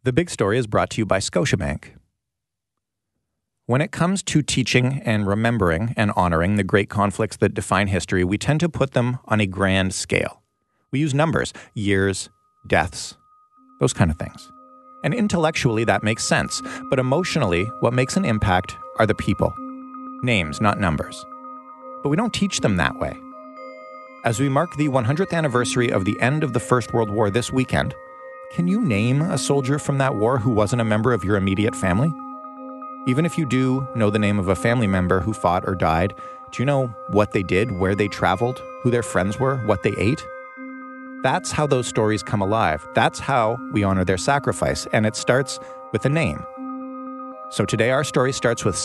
The Big Story is brought to you by Scotiabank. When it comes to teaching and remembering and honoring the great conflicts that define history, we tend to put them on a grand scale. We use numbers, years, deaths, those kind of things. And intellectually, that makes sense. But emotionally, what makes an impact are the people. Names, not numbers. But we don't teach them that way. As we mark the 100th anniversary of the end of the First World War this weekend, can you name a soldier from that war who wasn't a member of your immediate family? Even if you do know the name of a family member who fought or died, do you know what they did, where they traveled, who their friends were, what they ate? That's how those stories come alive. That's how we honor their sacrifice, and it starts with a name. So today our story starts with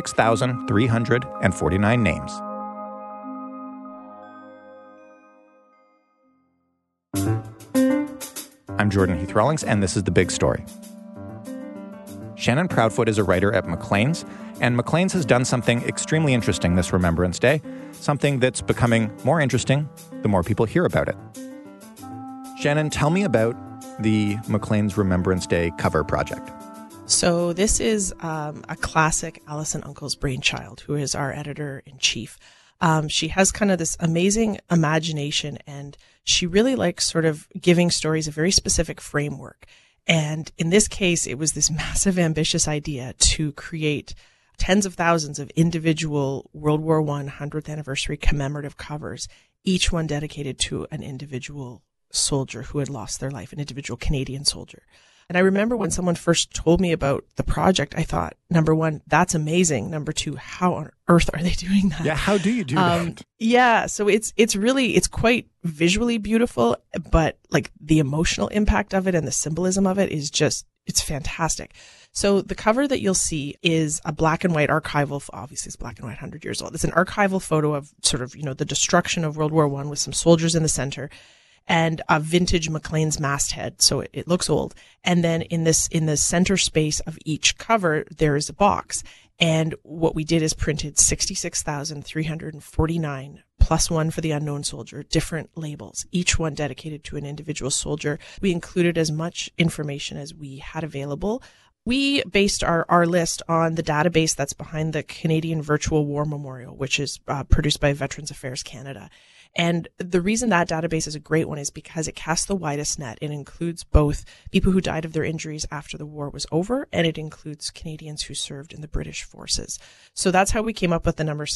66,349 names. I'm Jordan Heath Rawlings, and this is The Big Story. Shannon Proudfoot is a writer at Maclean's, and Maclean's has done something extremely interesting this Remembrance Day, something that's becoming more interesting the more people hear about it. Shannon, tell me about the Maclean's Remembrance Day cover project. So this is a classic Alison Uncle's brainchild, who is our editor-in-chief. She has kind of this amazing imagination, and she really likes sort of giving stories a very specific framework. And in this case, it was this massive, ambitious idea to create tens of thousands of individual World War I 100th anniversary commemorative covers, each one dedicated to an individual soldier who had lost their life, an individual Canadian soldier. And I remember when someone first told me about the project, I thought, number one, that's amazing. Number two, how on earth are they doing that? Yeah, how do you do that? Yeah, so it's quite visually beautiful, but like the emotional impact of it and the symbolism of it is just, it's fantastic. So the cover that you'll see is a black and white archival, obviously it's black and white, 100 years old. It's an archival photo of sort of, the destruction of World War I with some soldiers in the center, and a vintage Maclean's masthead. So it looks old. And then in the center space of each cover, there is a box. And what we did is printed 66,349 plus one for the unknown soldier, different labels, each one dedicated to an individual soldier. We included as much information as we had available. We based our list on the database that's behind the Canadian Virtual War Memorial, which is produced by Veterans Affairs Canada. And the reason that database is a great one is because it casts the widest net. It includes both people who died of their injuries after the war was over, and it includes Canadians who served in the British forces. So that's how we came up with the number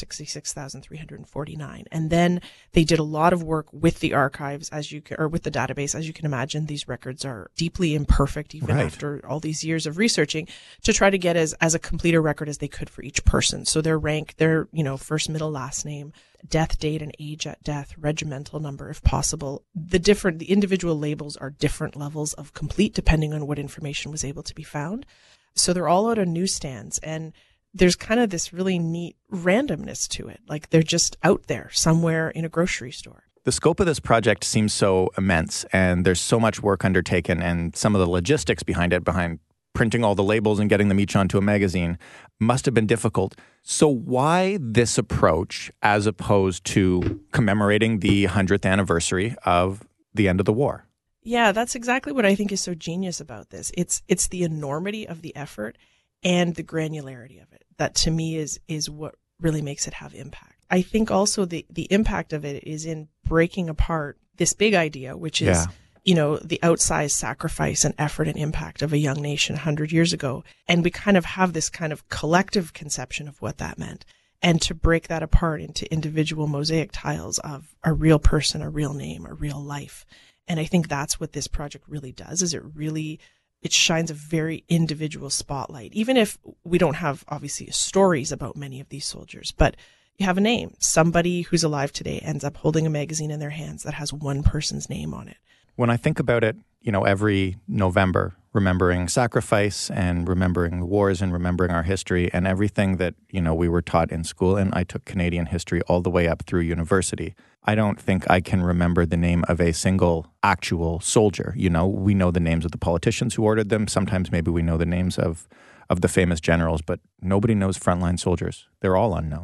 66,349. And then they did a lot of work with the archives, or with the database. As you can imagine, these records are deeply imperfect, even after all these years of researching, to try to get as a complete a record as they could for each person. So their rank, their, first, middle, last name, death date and age at death, regimental number if possible. The individual labels are different levels of complete depending on what information was able to be found. So they're all out on newsstands, and there's kind of this really neat randomness to it. Like they're just out there somewhere in a grocery store. The scope of this project seems so immense, and there's so much work undertaken, and some of the logistics behind printing all the labels and getting them each onto a magazine must have been difficult. So why this approach as opposed to commemorating the 100th anniversary of the end of the war? Yeah, that's exactly what I think is so genius about this. It's the enormity of the effort and the granularity of it that to me is what really makes it have impact. I think also the impact of it is in breaking apart this big idea, which is the outsized sacrifice and effort and impact of a young nation 100 years ago. And we kind of have this kind of collective conception of what that meant. And to break that apart into individual mosaic tiles of a real person, a real name, a real life. And I think that's what this project really does, is it shines a very individual spotlight, even if we don't have obviously stories about many of these soldiers, but you have a name. Somebody who's alive today ends up holding a magazine in their hands that has one person's name on it. When I think about it, every November, remembering sacrifice and remembering the wars and remembering our history and everything that, we were taught in school, and I took Canadian history all the way up through university. I don't think I can remember the name of a single actual soldier. We know the names of the politicians who ordered them. Sometimes maybe we know the names of the famous generals, but nobody knows frontline soldiers. They're all unknown.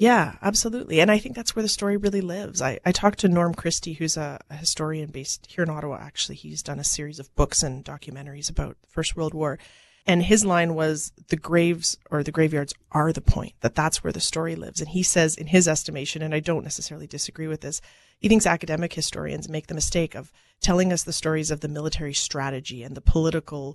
Yeah, absolutely. And I think that's where the story really lives. I talked to Norm Christie, who's a historian based here in Ottawa, actually. He's done a series of books and documentaries about the First World War. And his line was, the graves or the graveyards are the point, that's where the story lives. And he says, in his estimation, and I don't necessarily disagree with this, he thinks academic historians make the mistake of telling us the stories of the military strategy and the political,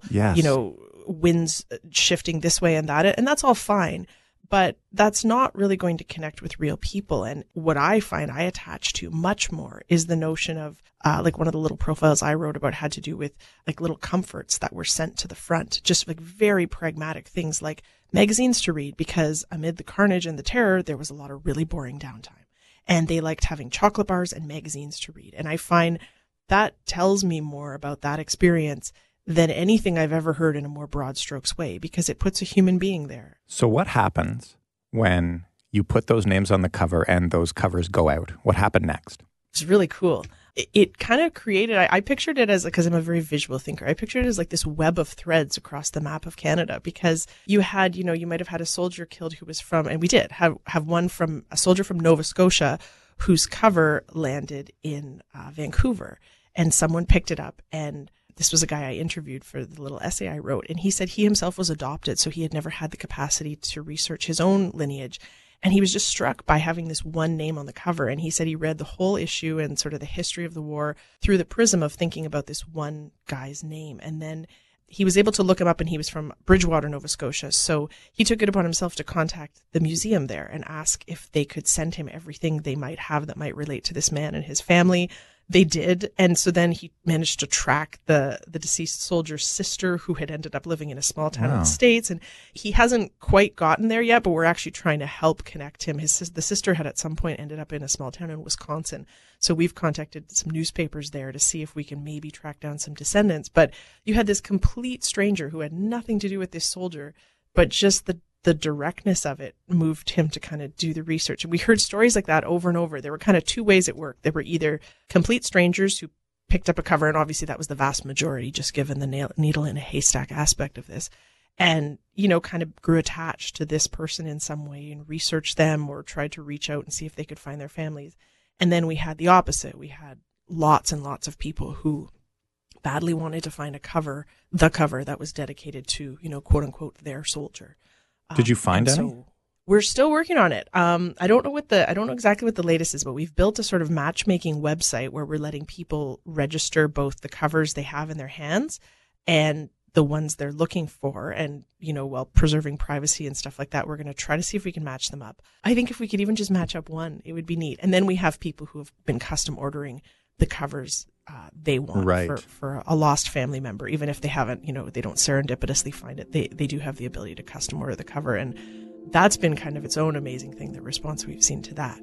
winds shifting this way and that. And that's all fine. But that's not really going to connect with real people. And what I find I attach to much more is the notion of, like one of the little profiles I wrote about had to do with like little comforts that were sent to the front, just like very pragmatic things like magazines to read, because amid the carnage and the terror, there was a lot of really boring downtime. And they liked having chocolate bars and magazines to read. And I find that tells me more about that experience than anything I've ever heard in a more broad strokes way, because it puts a human being there. So what happens when you put those names on the cover and those covers go out? What happened next? It's really cool. It kind of created, I pictured it as, because I'm a very visual thinker, I pictured it as like this web of threads across the map of Canada, because you had, you might have had a soldier killed who was from, and we did have one from a soldier from Nova Scotia whose cover landed in Vancouver, and someone picked it up. And this was a guy I interviewed for the little essay I wrote. And he said he himself was adopted, so he had never had the capacity to research his own lineage. And he was just struck by having this one name on the cover. And he said he read the whole issue and sort of the history of the war through the prism of thinking about this one guy's name. And then he was able to look him up, and he was from Bridgewater, Nova Scotia. So he took it upon himself to contact the museum there and ask if they could send him everything they might have that might relate to this man and his family. They did. And so then he managed to track the deceased soldier's sister, who had ended up living in a small town in the States. And he hasn't quite gotten there yet, but we're actually trying to help connect him. The sister had at some point ended up in a small town in Wisconsin. So we've contacted some newspapers there to see if we can maybe track down some descendants. But you had this complete stranger who had nothing to do with this soldier, but just the directness of it moved him to kind of do the research. And we heard stories like that over and over. There were kind of two ways it worked. There were either complete strangers who picked up a cover, and obviously that was the vast majority, just given the needle in a haystack aspect of this, and, kind of grew attached to this person in some way and researched them or tried to reach out and see if they could find their families. And then we had the opposite. We had lots and lots of people who badly wanted to find the cover that was dedicated to, quote unquote, their soldier. Did you find any? So we're still working on it. I don't know exactly what the latest is, but we've built a sort of matchmaking website where we're letting people register both the covers they have in their hands and the ones they're looking for. And, while preserving privacy and stuff like that, we're going to try to see if we can match them up. I think if we could even just match up one, it would be neat. And then we have people who have been custom ordering the covers they want for a lost family member, even if they haven't, they don't serendipitously find it. They do have the ability to custom order the cover. And that's been kind of its own amazing thing, the response we've seen to that.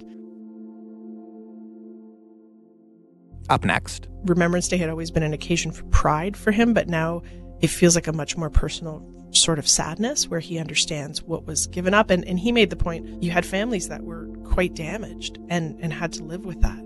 Up next. Remembrance Day had always been an occasion for pride for him, but now it feels like a much more personal sort of sadness where he understands what was given up. And he made the point, you had families that were quite damaged and had to live with that.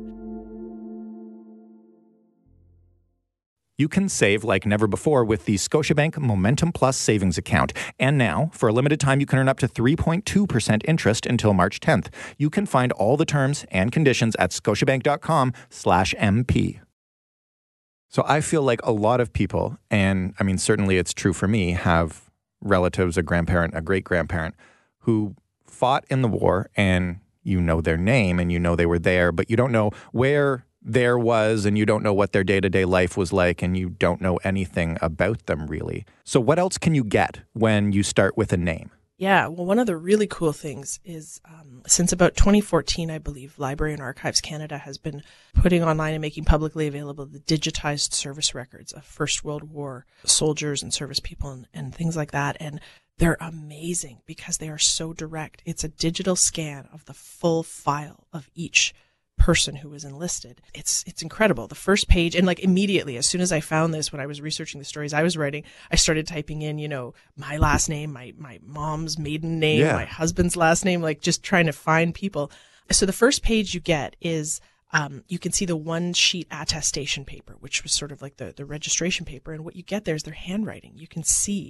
You can save like never before with the Scotiabank Momentum Plus savings account. And now, for a limited time, you can earn up to 3.2% interest until March 10th. You can find all the terms and conditions at scotiabank.com/MP. So I feel like a lot of people, and I mean, certainly it's true for me, have relatives, a grandparent, a great-grandparent, who fought in the war, and you know their name and you know they were there, but you don't know where there was, and you don't know what their day-to-day life was like, and you don't know anything about them really. So what else can you get when you start with a name? Yeah, well, one of the really cool things is since about 2014, I believe, Library and Archives Canada has been putting online and making publicly available the digitized service records of First World War soldiers and service people and things like that. And they're amazing because they are so direct. It's a digital scan of the full file of each person who was enlisted. It's incredible. The first page, and like immediately, as soon as I found this, when I was researching the stories I was writing, I started typing in, my last name, my mom's maiden name, my husband's last name, like just trying to find people. So the first page you get is, you can see the one sheet attestation paper, which was sort of like the registration paper. And what you get there is their handwriting. You can see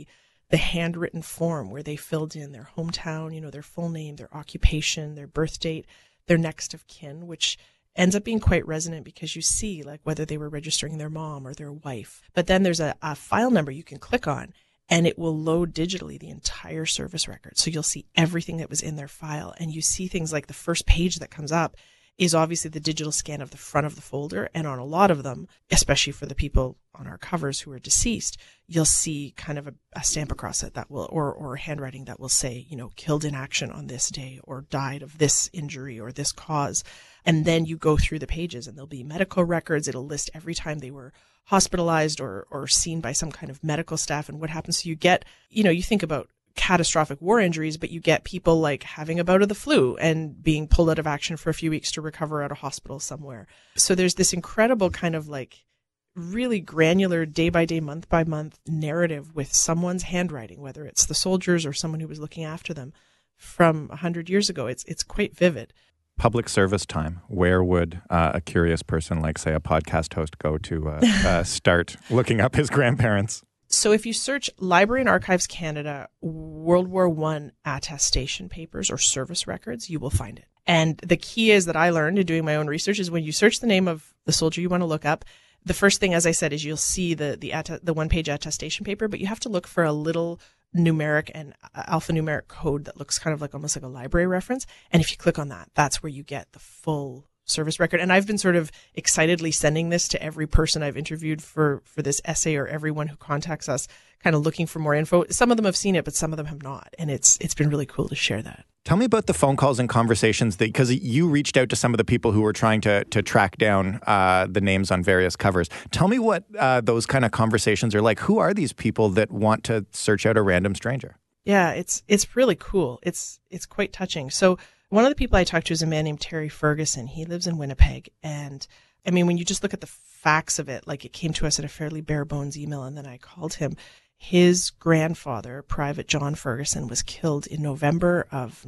the handwritten form where they filled in their hometown, their full name, their occupation, their birth date, their next of kin, which ends up being quite resonant because you see like whether they were registering their mom or their wife. But then there's a file number you can click on, and it will load digitally the entire service record. So you'll see everything that was in their file, and you see things like the first page that comes up is obviously the digital scan of the front of the folder. And on a lot of them, especially for the people on our covers who are deceased, you'll see kind of a stamp across it that will, or handwriting that will say, killed in action on this day, or died of this injury or this cause. And then you go through the pages and there'll be medical records. It'll list every time they were hospitalized or seen by some kind of medical staff and what happens. So you get, you think about catastrophic war injuries, but you get people like having a bout of the flu and being pulled out of action for a few weeks to recover at a hospital somewhere. So there's this incredible kind of like really granular day by day, month by month narrative with someone's handwriting, whether it's the soldiers or someone who was looking after them from 100 years ago. It's quite vivid. Public service time. Where would a curious person like, say, a podcast host go to start looking up his grandparents? So if you search Library and Archives Canada, World War I attestation papers or service records, you will find it. And the key is that I learned in doing my own research is when you search the name of the soldier you want to look up, the first thing, as I said, is you'll see the one-page attestation paper, but you have to look for a little numeric and alphanumeric code that looks kind of like almost like a library reference. And if you click on that, that's where you get the full service record. And I've been sort of excitedly sending this to every person I've interviewed for this essay, or everyone who contacts us kind of looking for more info. Some of them have seen it, but some of them have not. And it's been really cool to share that. Tell me about the phone calls and conversations because you reached out to some of the people who were trying to track down the names on various covers. Tell me what those kind of conversations are like. Who are these people that want to search out a random stranger? Yeah, it's really cool. It's quite touching. So one of the people I talked to is a man named Terry Ferguson. He lives in Winnipeg. And I mean, when you just look at the facts of it, like it came to us in a fairly bare bones email, and then I called him. His grandfather, Private John Ferguson, was killed in November of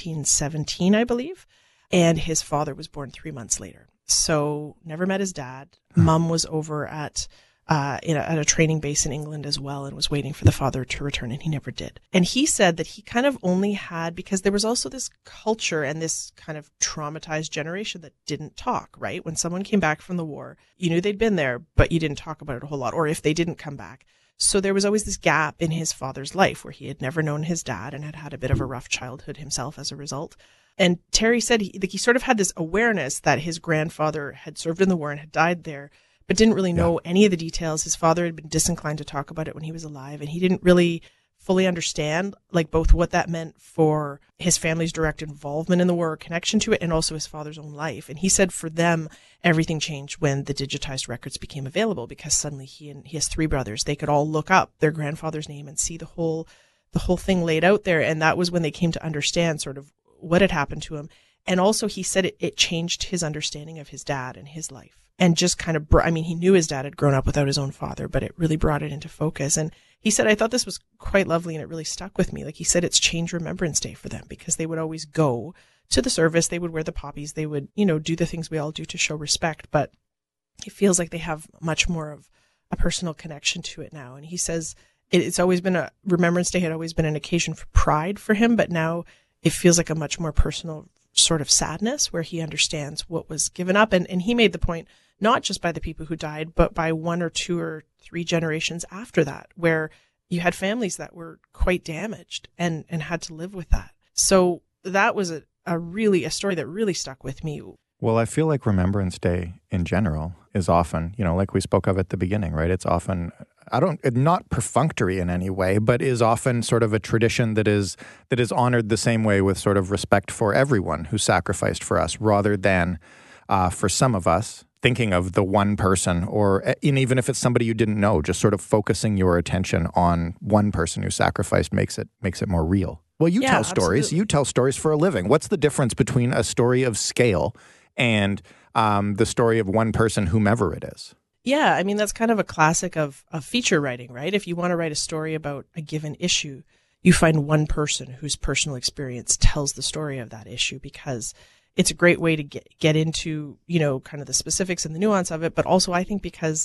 1917, I believe. And his father was born 3 months later. So never met his dad. Mom was over at a training base in England as well and was waiting for the father to return, and he never did. And he said that he kind of only had, because there was also this culture and this kind of traumatized generation that didn't talk, right? When someone came back from the war, you knew they'd been there, but you didn't talk about it a whole lot, or if they didn't come back. So there was always this gap in his father's life where he had never known his dad and had a bit of a rough childhood himself as a result. And Terry said he sort of had this awareness that his grandfather had served in the war and had died there, but didn't really know any of the details. His father had been disinclined to talk about it when he was alive, and he didn't really fully understand like both what that meant for his family's direct involvement in the war or connection to it, and also his father's own life. And he said for them, everything changed when the digitized records became available, because suddenly he has 3 brothers. They could all look up their grandfather's name and see the whole thing laid out there. And that was when they came to understand sort of what had happened to him. And also he said it changed his understanding of his dad and his life. And just kind of, he knew his dad had grown up without his own father, but it really brought it into focus. And he said, I thought this was quite lovely, and it really stuck with me. Like he said, it's changed Remembrance Day for them, because they would always go to the service. They would wear the poppies. They would, do the things we all do to show respect. But it feels like they have much more of a personal connection to it now. And he says it's always been Remembrance Day had always been an occasion for pride for him, but now it feels like a much more personal sort of sadness where he understands what was given up. And he made the point, not just by the people who died, but by 1 or 2 or 3 generations after that, where you had families that were quite damaged and had to live with that. So that was a story that really stuck with me. Well, I feel like Remembrance Day in general is often, like we spoke of at the beginning, right? It's often, not perfunctory in any way, but is often sort of a tradition that is honored the same way, with sort of respect for everyone who sacrificed for us, rather than for some of us thinking of the one person, and even if it's somebody you didn't know, just sort of focusing your attention on one person who sacrificed makes it more real. Well, you tell stories. Absolutely. You tell stories for a living. What's the difference between a story of scale and the story of one person, whomever it is? Yeah, I mean, that's kind of a classic of feature writing, right? If you want to write a story about a given issue, you find one person whose personal experience tells the story of that issue, because it's a great way to get into, kind of the specifics and the nuance of it. But also I think because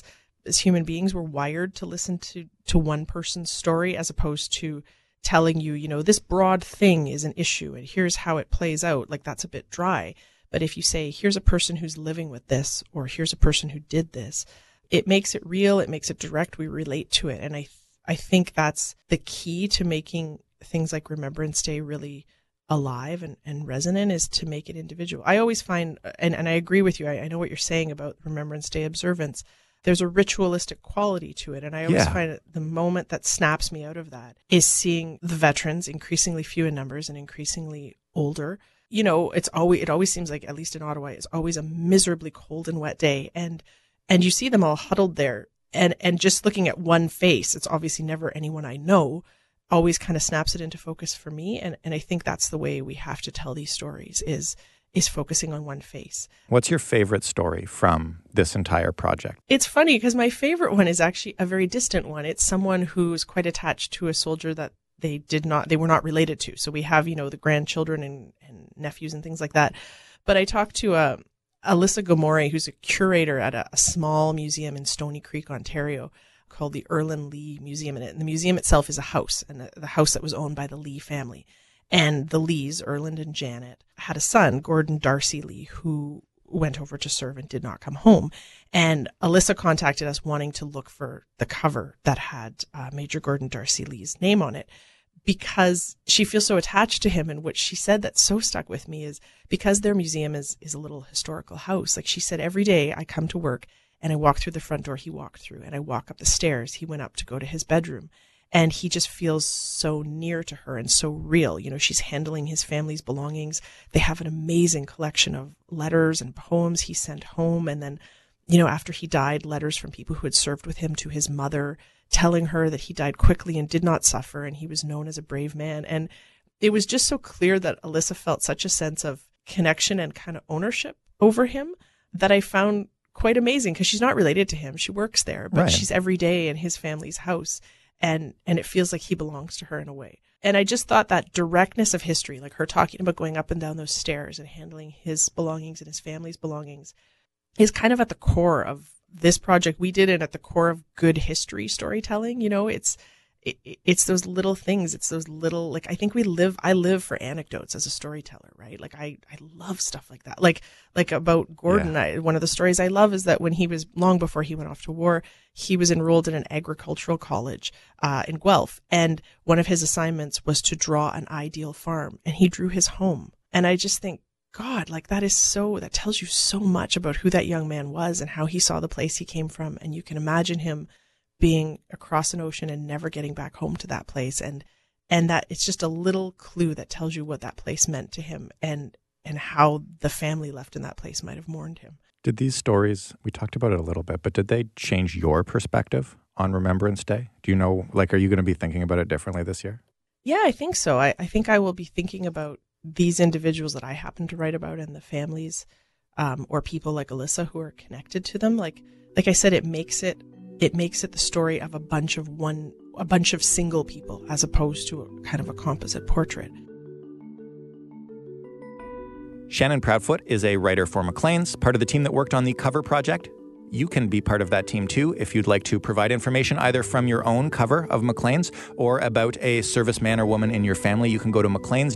as human beings, we're wired to listen to one person's story as opposed to telling you, you know, this broad thing is an issue and here's how it plays out. Like, that's a bit dry. But if you say, here's a person who's living with this, or here's a person who did this, it makes it real. It makes it direct. We relate to it. And I think that's the key to making things like Remembrance Day really alive and resonant, is to make it individual. I always find, and I agree with you, I know what you're saying about Remembrance Day observance. There's a ritualistic quality to it. And I always find it, the moment that snaps me out of that is seeing the veterans, increasingly few in numbers and increasingly older. You know, it always seems like, at least in Ottawa, it's always a miserably cold and wet day. And you see them all huddled there, and just looking at one face, it's obviously never anyone I know, always kind of snaps it into focus for me. And I think that's the way we have to tell these stories, is focusing on one face. What's your favorite story from this entire project? It's funny because my favorite one is actually a very distant one. It's someone who's quite attached to a soldier that they were not related to. So we have, you know, the grandchildren and nephews and things like that. But I talked to Alyssa Gomori, who's a curator at a small museum in Stony Creek, Ontario, called the Erland Lee Museum. And the museum itself is a house, and the house that was owned by the Lee family. And the Lees, Erland and Janet, had a son, Gordon Darcy Lee, who went over to serve and did not come home. And Alyssa contacted us wanting to look for the cover that had Major Gordon Darcy Lee's name on it, because she feels so attached to him. And what she said that so stuck with me is, because their museum is a little historical house. Like she said, every day I come to work and I walk through the front door he walked through, and I walk up the stairs he went up to go to his bedroom. And he just feels so near to her and so real. You know, she's handling his family's belongings. They have an amazing collection of letters and poems he sent home. And then, you know, after he died, letters from people who had served with him to his mother, telling her that he died quickly and did not suffer, and he was known as a brave man. And it was just so clear that Alyssa felt such a sense of connection and kind of ownership over him that I found quite amazing, because she's not related to him. She works there, but she's every day in his family's house. And it feels like he belongs to her in a way. And I just thought that directness of history, like her talking about going up and down those stairs and handling his belongings and his family's belongings, is kind of at the core of this project. We did it at the core of good history storytelling. You know, it's those little things. It's those little, like, I think I live for anecdotes as a storyteller, right? Like I love stuff like that. Like about Gordon, one of the stories I love is that when he was, long before he went off to war, he was enrolled in an agricultural college in Guelph. And one of his assignments was to draw an ideal farm, and he drew his home. And I just think, God, like that tells you so much about who that young man was and how he saw the place he came from. And you can imagine him being across an ocean and never getting back home to that place. And that it's just a little clue that tells you what that place meant to him and how the family left in that place might have mourned him. Did these stories, we talked about it a little bit, but did they change your perspective on Remembrance Day? Do you know, like, are you going to be thinking about it differently this year? Yeah, I think so. I think I will be thinking about these individuals that I happen to write about and the families or people like Alyssa who are connected to them. Like I said, it makes it the story of a bunch of single people as opposed to a kind of a composite portrait. Shannon Proudfoot is a writer for Maclean's, part of the team that worked on the cover project. You can be part of that team too if you'd like to provide information either from your own cover of Maclean's or about a serviceman or woman in your family. You can go to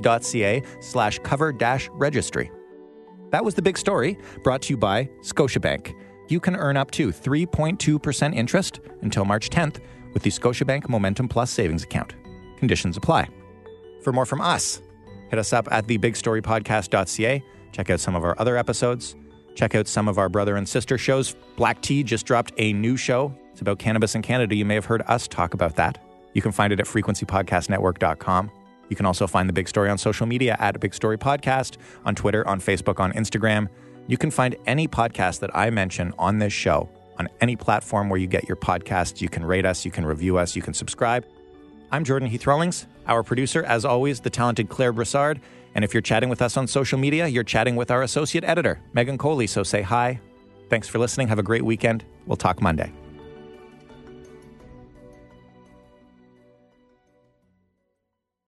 macleans.ca/cover-registry. That was The Big Story, brought to you by Scotiabank. You can earn up to 3.2% interest until March 10th with the Scotiabank Momentum Plus savings account. Conditions apply. For more from us, hit us up at thebigstorypodcast.ca. Check out some of our other episodes. Check out some of our brother and sister shows. Black Tea just dropped a new show. It's about cannabis in Canada. You may have heard us talk about that. You can find it at frequencypodcastnetwork.com. You can also find The Big Story on social media at Big Story Podcast, on Twitter, on Facebook, on Instagram. You can find any podcast that I mention on this show on any platform where you get your podcasts. You can rate us, you can review us, you can subscribe. I'm Jordan Heath Rawlings, our producer, as always, the talented Claire Brassard. And if you're chatting with us on social media, you're chatting with our associate editor, Megan Coley. So say hi. Thanks for listening. Have a great weekend. We'll talk Monday.